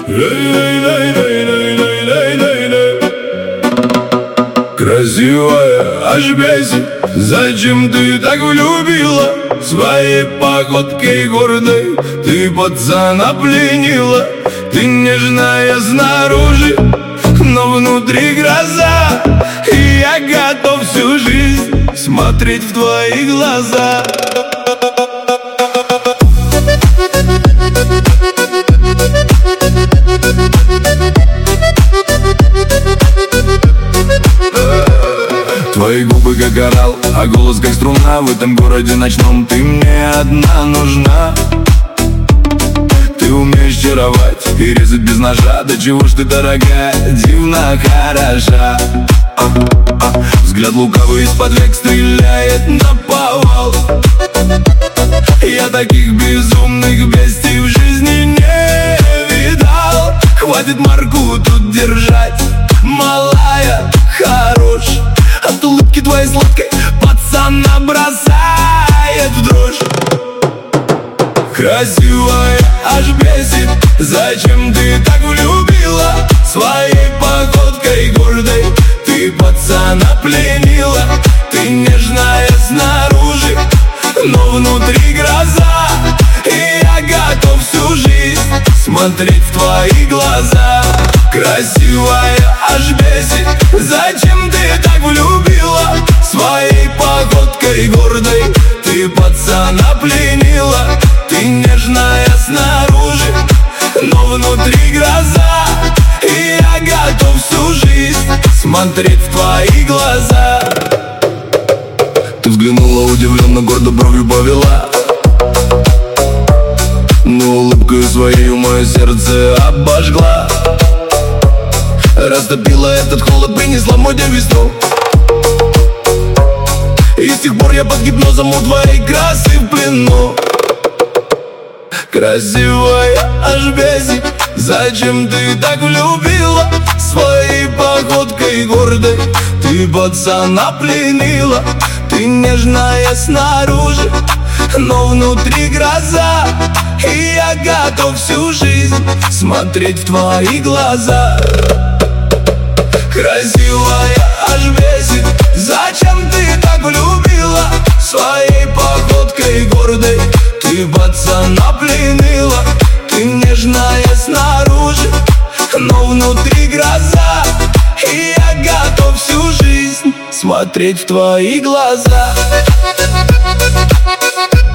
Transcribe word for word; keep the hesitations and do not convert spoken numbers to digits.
Красивая, аж бесит, зачем ты так влюбила? Своей походкой гордой ты пацана пленила. Ты нежная снаружи, но внутри гроза. И я готов всю жизнь смотреть в твои глаза. Твои губы как коралл, а голос как струна. В этом городе ночном ты мне одна нужна. Ты умеешь чаровать и резать без ножа. Да чего ж ты, дорогая, дивно хороша. а, а. Взгляд лукавый из-под век стреляет наповал. Я таких безумных бестий в жизни не видал. Хватит марку тут держать, малая, хорош. От улыбки твоей сладкой пацана бросает в дрожь. Красивая, аж бесит, зачем ты так влюбила? Своей походкой гордой ты пацана пленила. Ты нежная снаружи, но внутри гроза. И я готов всю жизнь смотреть в твои глаза. Красивая, аж бесит, зачем ты так влюбила? Своей походкой гордой ты пацана пленила. Ты нежная снаружи, но внутри гроза. И я готов всю жизнь смотреть в твои глаза. Ты взглянула удивленно, гордо бровью повела, но улыбкой своей мое сердце обожгла. Растопила этот холод, принесла моде весну. И с тех пор я под гипнозом у твоей красы в плену. Красивая, аж бесит, зачем ты так влюбила? Своей походкой гордой ты пацана пленила. Ты нежная снаружи, но внутри гроза. И я готов всю жизнь смотреть в твои глаза. Красивая, аж бесит, зачем ты так влюбила? Своей походкой гордой ты пацана пленила. Ты нежная снаружи, но внутри гроза. И я готов всю жизнь смотреть в твои глаза.